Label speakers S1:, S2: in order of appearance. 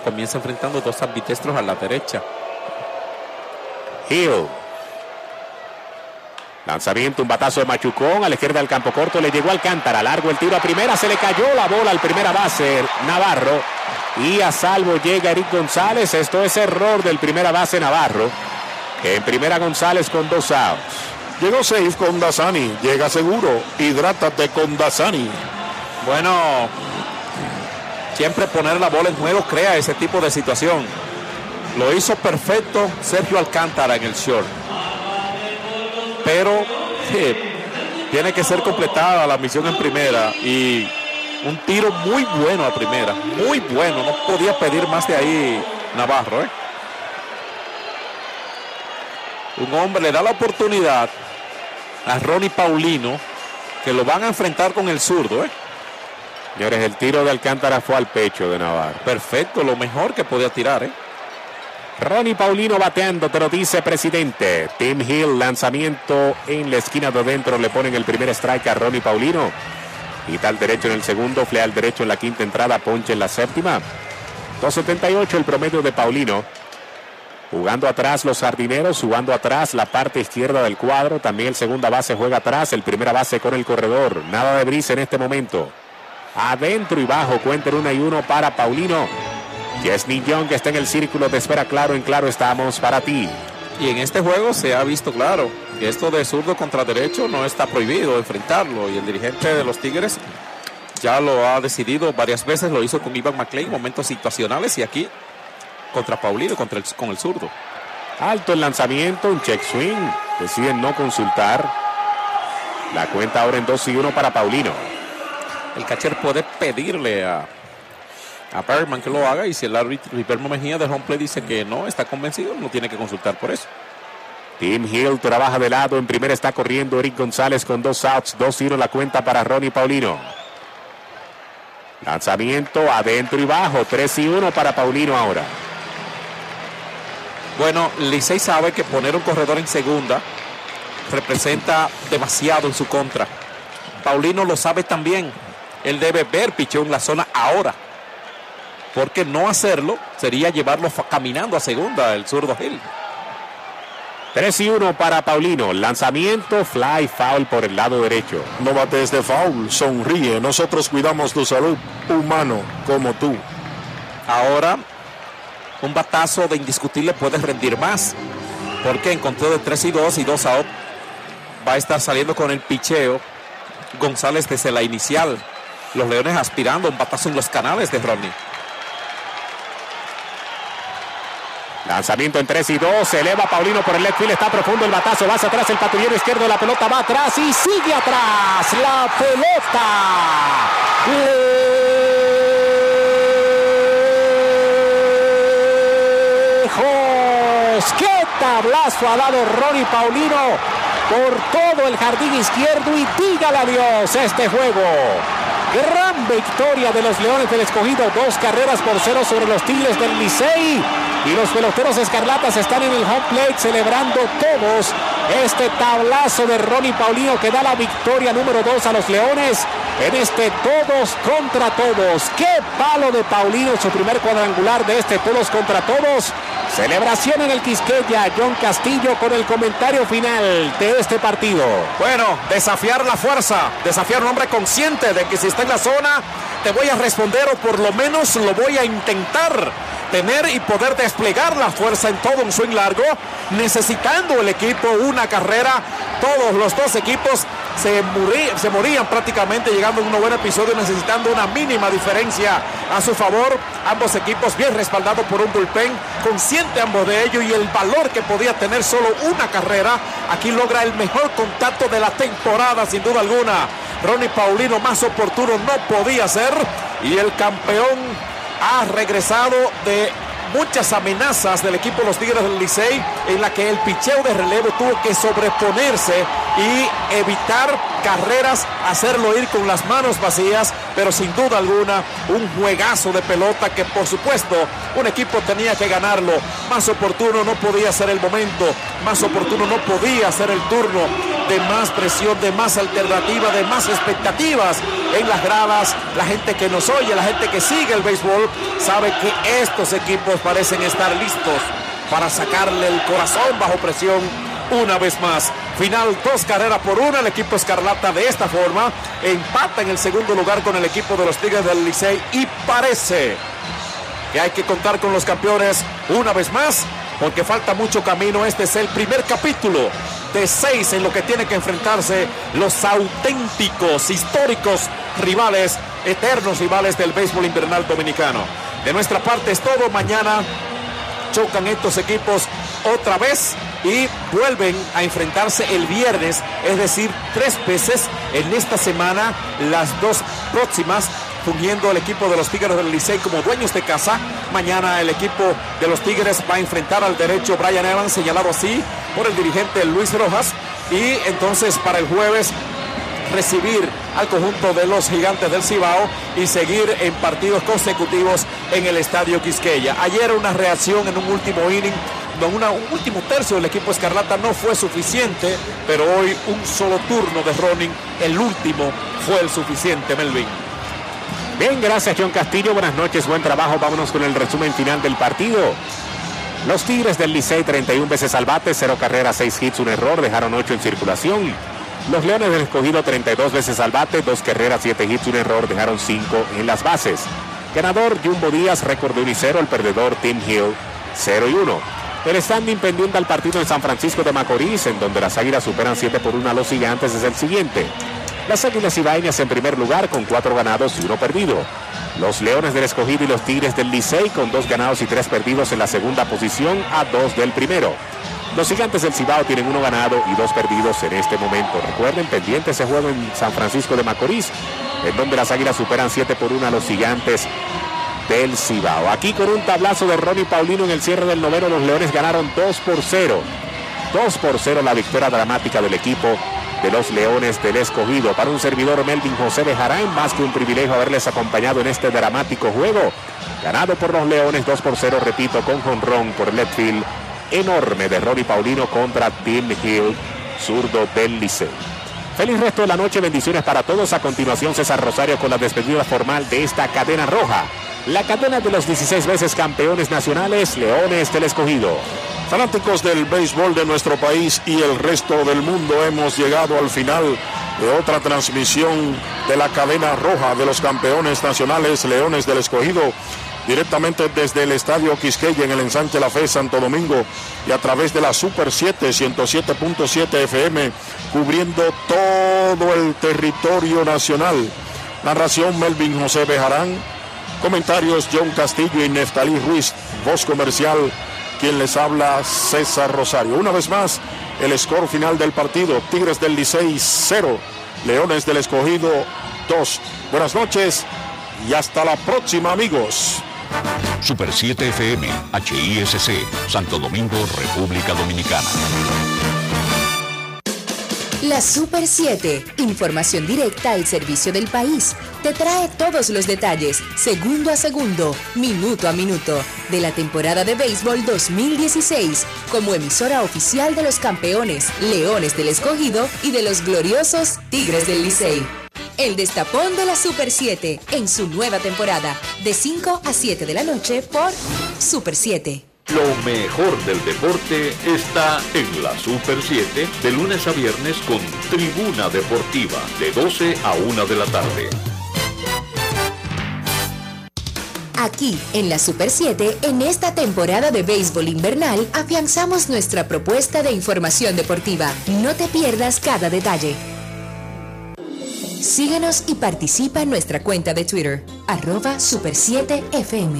S1: comienza enfrentando dos ambidestros a la derecha.
S2: Hill. Lanzamiento, un batazo de machucón a la izquierda del campo corto, le llegó Alcántara, largo el tiro a primera, se le cayó la bola al primera base Navarro y a salvo llega Eric González. Esto es error del primera base Navarro. En primera González con 2 outs.
S3: Llegó safe con Dasani, llega seguro, hidrátate con Dasani.
S1: Bueno, siempre poner la bola en juego crea ese tipo de situación. Lo hizo perfecto Sergio Alcántara en el short. Pero tiene que ser completada la misión en primera y un tiro muy bueno a primera, muy bueno, no podía pedir más de ahí Navarro. Un hombre le da la oportunidad a Ronnie Paulino, que lo van a enfrentar con el zurdo.
S2: Señores, el tiro de Alcántara fue al pecho de Navarro.
S1: Perfecto, lo mejor que podía tirar.
S2: Ronnie Paulino bateando, te lo dice presidente. Tim Hill, lanzamiento en la esquina de adentro, le ponen el primer strike a Ronnie Paulino. Quita al derecho en el segundo, flea al derecho en la quinta entrada, ponche en la séptima. 2.78 el promedio de Paulino. Jugando atrás los jardineros, jugando atrás la parte izquierda del cuadro. También el segunda base juega atrás, el primera base con el corredor. Nada de brisa en este momento. Adentro y bajo, cuenten 1-1 para Paulino. Chesney Young está en el círculo de espera, claro, en claro estamos para ti.
S1: Y en este juego se ha visto claro que esto de zurdo contra derecho no está prohibido enfrentarlo. Y el dirigente de los Tigres ya lo ha decidido varias veces, lo hizo con Ivan McLean en momentos situacionales y aquí contra Paulino, con el zurdo.
S2: Alto el lanzamiento, un check swing. Deciden no consultar. La cuenta ahora en 2-1 para Paulino.
S1: El catcher puede pedirle a Bergman que lo haga, y si el árbitro Rivermo Mejía del home play dice que no está convencido, no tiene que consultar por eso.
S2: Tim Hill trabaja de lado, en primera está corriendo Eric González con 2 outs, 2-0 la cuenta para Ronnie Paulino. Lanzamiento adentro y bajo, 3-1 para Paulino ahora.
S1: Bueno, Licey sabe que poner un corredor en segunda representa demasiado en su contra. Paulino lo sabe también. Él debe ver picheo en la zona ahora, porque no hacerlo sería llevarlo caminando a segunda el zurdo Hill.
S2: 3-1 para Paulino. Lanzamiento, fly, foul por el lado derecho.
S3: No bates de foul, sonríe. Nosotros cuidamos tu salud, humano como tú.
S1: Ahora, un batazo de indiscutible puede rendir más, porque en conteo de 3-2 y 2 out va a estar saliendo con el picheo González desde la inicial. Los Leones aspirando a un batazo en los canales de Ronnie.
S2: Lanzamiento en 3-2, se eleva Paulino por el left field, está profundo el batazo, va hacia atrás el patrullero izquierdo, la pelota va atrás y sigue atrás, la pelota. Lejos, qué tablazo ha dado Ronnie Paulino por todo el jardín izquierdo y dígale adiós a este juego. Gran victoria de los Leones del Escogido, 2-0 sobre los Tigres del Licey. Y los peloteros escarlatas están en el home plate celebrando todos este tablazo de Ronnie Paulino que da la victoria número 2 a los Leones en este todos contra todos. ¡Qué palo de Paulino! Su primer cuadrangular de este todos contra todos. Celebración en el Quisqueya. John Castillo con el comentario final de este partido.
S4: Bueno, desafiar la fuerza, desafiar a un hombre consciente de que si está en la zona te voy a responder, o por lo menos lo voy a intentar tener y poder desplegar la fuerza en todo un swing largo, necesitando el equipo una carrera. Todos los dos equipos se morían prácticamente llegando a un buen episodio, necesitando una mínima diferencia a su favor. Ambos equipos bien respaldados por un bullpen, consciente ambos de ello, y el valor que podía tener solo una carrera. Aquí logra el mejor contacto de la temporada, sin duda alguna. Ronnie Paulino más oportuno no podía ser, y el campeón ha regresado de muchas amenazas del equipo de los Tigres del Licey, en la que el picheo de relevo tuvo que sobreponerse y evitar carreras, hacerlo ir con las manos vacías, pero sin duda alguna un juegazo de pelota que por supuesto un equipo tenía que ganarlo. Más oportuno no podía ser el momento, más oportuno no podía ser el turno de más presión, de más alternativa, de más expectativas en las gradas. La gente que nos oye, la gente que sigue el béisbol sabe que estos equipos parecen estar listos para sacarle el corazón bajo presión una vez más. Final 2-1. El equipo escarlata de esta forma empata en el segundo lugar con el equipo de los Tigres del Licey y parece que hay que contar con los campeones una vez más porque falta mucho camino. Este es el primer capítulo de 6 en lo que tiene que enfrentarse los auténticos, históricos rivales, eternos rivales del béisbol invernal dominicano. De nuestra parte es todo. Mañana chocan estos equipos otra vez y vuelven a enfrentarse el viernes, es decir, 3 veces en esta semana, las 2 próximas fungiendo el equipo de los Tigres del Licey como dueños de casa. Mañana el equipo de los Tigres va a enfrentar al derecho Brian Evans, señalado así por el dirigente Luis Rojas, y entonces para el jueves recibir al conjunto de los Gigantes del Cibao y seguir en partidos consecutivos en el Estadio Quisqueya. Ayer una reacción en un último inning, un último tercio del equipo escarlata no fue suficiente, pero hoy un solo turno de Ronin, el último, fue el suficiente, Melvin.
S2: Bien, gracias John Castillo, buenas noches, buen trabajo. Vámonos con el resumen final del partido. Los Tigres del Licey 31 veces al bate, 0 carreras, 6 hits, 1 error, dejaron 8 en circulación. Los Leones del Escogido 32 veces al bate, 2 carreras, 7 hits, 1 error, dejaron 5 en las bases. Ganador Jumbo Díaz, récord de 1 y 0, el perdedor Tim Hill 0 y 1. El standing pendiente al partido en San Francisco de Macorís, en donde las Águilas superan 7-1 a los Gigantes, es el siguiente. Las Águilas Ibaeñas en primer lugar con 4 ganados y 1 perdido. Los Leones del Escogido y los Tigres del Licey con 2 ganados y 3 perdidos en la segunda posición, a 2 del primero. Los Gigantes del Cibao tienen 1 ganado y 2 perdidos en este momento. Recuerden, pendiente ese juego en San Francisco de Macorís, en donde las Águilas superan 7-1 a los Gigantes del Cibao. Aquí con un tablazo de Ronnie Paulino en el cierre del noveno, los Leones ganaron 2-0. 2-0 la victoria dramática del equipo de los Leones del Escogido. Para un servidor, Melvin José Bejarán, más que un privilegio haberles acompañado en este dramático juego. Ganado por los Leones 2-0, repito, con jonrón por left field enorme de Ronnie Paulino contra Tim Hill, zurdo del Licey. Feliz resto de la noche, bendiciones para todos. A continuación, César Rosario con la despedida formal de esta cadena roja, la cadena de los 16 veces campeones nacionales, Leones del Escogido.
S3: Fanáticos del béisbol de nuestro país y el resto del mundo, hemos llegado al final de otra transmisión de la cadena roja de los campeones nacionales, Leones del Escogido, directamente desde el Estadio Quisqueya en el Ensanche La Fe, Santo Domingo, y a través de la Super 7, 107.7 FM, cubriendo todo el territorio nacional. Narración Melvin José Bejarán, comentarios John Castillo y Neftalí Ruiz, voz comercial, quien les habla César Rosario. Una vez más, el score final del partido: Tigres del Licey 0, Leones del Escogido 2. Buenas noches y hasta la próxima, amigos.
S5: Super 7 FM, HISC, Santo Domingo, República Dominicana.
S6: La Super 7, información directa al servicio del país, te trae todos los detalles, segundo a segundo, minuto a minuto, de la temporada de béisbol 2016, como emisora oficial de los campeones, Leones del Escogido y de los gloriosos Tigres del Licey. El destapón de la Super 7 en su nueva temporada, de 5 a 7 de la noche por Super 7.
S7: Lo mejor del deporte está en la Super 7, de lunes a viernes con Tribuna Deportiva, de 12 a 1 de la tarde.
S6: Aquí, en la Super 7, en esta temporada de béisbol invernal, afianzamos nuestra propuesta de información deportiva. No te pierdas cada detalle. Síguenos y participa en nuestra cuenta de Twitter, @Super7FM.